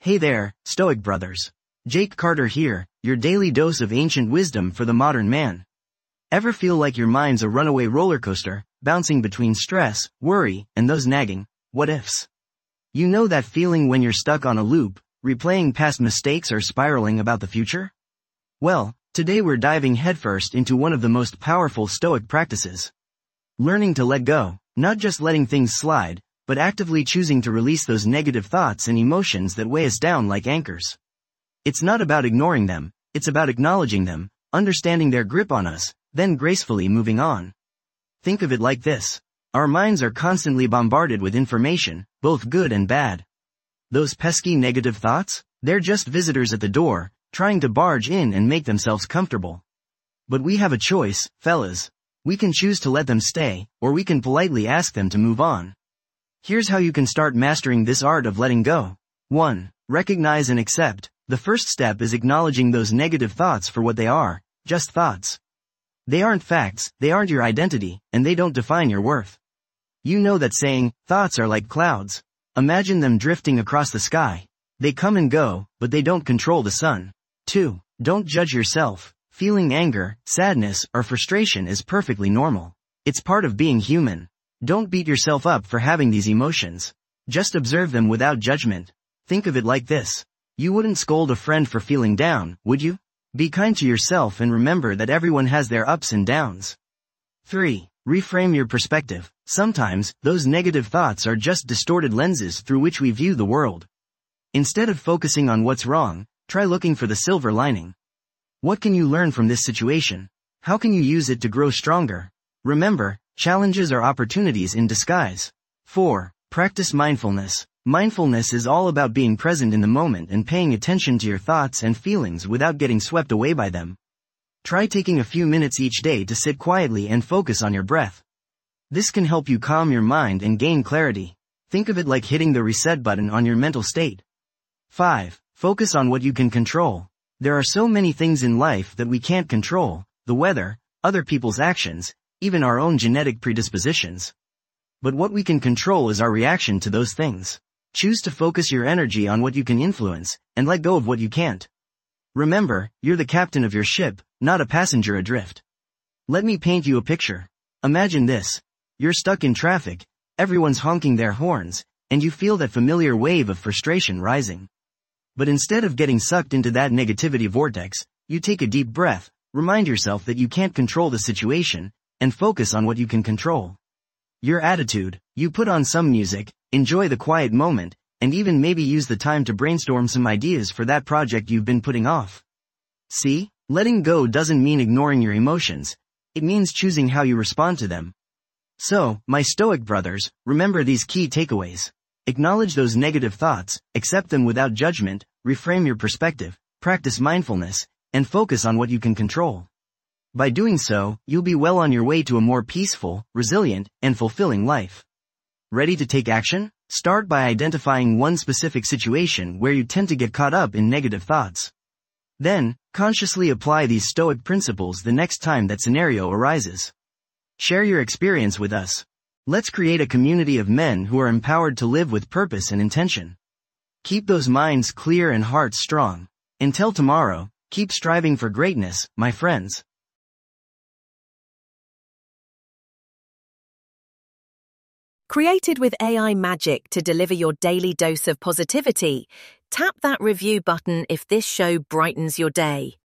Hey there, Stoic brothers. Jake Carter here, your daily dose of ancient wisdom for the modern man. Ever feel like your mind's a runaway roller coaster, bouncing between stress, worry, and those nagging what-ifs? You know that feeling when you're stuck on a loop, replaying past mistakes or spiraling about the future? Well, today we're diving headfirst into one of the most powerful Stoic practices. Learning to let go, not just letting things slide, but actively choosing to release those negative thoughts and emotions that weigh us down like anchors. It's not about ignoring them, it's about acknowledging them, understanding their grip on us, then gracefully moving on. Think of it like this. Our minds are constantly bombarded with information, both good and bad. Those pesky negative thoughts? They're just visitors at the door, trying to barge in and make themselves comfortable. But we have a choice, fellas. We can choose to let them stay, or we can politely ask them to move on. Here's how you can start mastering this art of letting go. 1. Recognize and accept. The first step is acknowledging those negative thoughts for what they are, just thoughts. They aren't facts, they aren't your identity, and they don't define your worth. You know that saying, thoughts are like clouds. Imagine them drifting across the sky. They come and go, but they don't control the sun. 2. Don't judge yourself. Feeling anger, sadness, or frustration is perfectly normal. It's part of being human. Don't beat yourself up for having these emotions. Just observe them without judgment. Think of it like this. You wouldn't scold a friend for feeling down, would you? Be kind to yourself and remember that everyone has their ups and downs. 3. Reframe your perspective. Sometimes, those negative thoughts are just distorted lenses through which we view the world. Instead of focusing on what's wrong, try looking for the silver lining. What can you learn from this situation? How can you use it to grow stronger? Remember, challenges are opportunities in disguise. 4. Practice mindfulness. Mindfulness is all about being present in the moment and paying attention to your thoughts and feelings without getting swept away by them. Try taking a few minutes each day to sit quietly and focus on your breath. This can help you calm your mind and gain clarity. Think of it like hitting the reset button on your mental state. 5. Focus on what you can control. There are so many things in life that we can't control: the weather, other people's actions, even our own genetic predispositions. But what we can control is our reaction to those things. Choose to focus your energy on what you can influence, and let go of what you can't. Remember, you're the captain of your ship, not a passenger adrift. Let me paint you a picture. Imagine this. You're stuck in traffic, everyone's honking their horns, and you feel that familiar wave of frustration rising. But instead of getting sucked into that negativity vortex, you take a deep breath, remind yourself that you can't control the situation, and focus on what you can control. Your attitude. You put on some music, enjoy the quiet moment, and even maybe use the time to brainstorm some ideas for that project you've been putting off. See, letting go doesn't mean ignoring your emotions. It means choosing how you respond to them. So, my Stoic brothers, remember these key takeaways. Acknowledge those negative thoughts, accept them without judgment, reframe your perspective, practice mindfulness, and focus on what you can control. By doing so, you'll be well on your way to a more peaceful, resilient, and fulfilling life. Ready to take action? Start by identifying one specific situation where you tend to get caught up in negative thoughts. Then, consciously apply these Stoic principles the next time that scenario arises. Share your experience with us. Let's create a community of men who are empowered to live with purpose and intention. Keep those minds clear and hearts strong. Until tomorrow, keep striving for greatness, my friends. Created with AI magic to deliver your daily dose of positivity, tap that review button if this show brightens your day.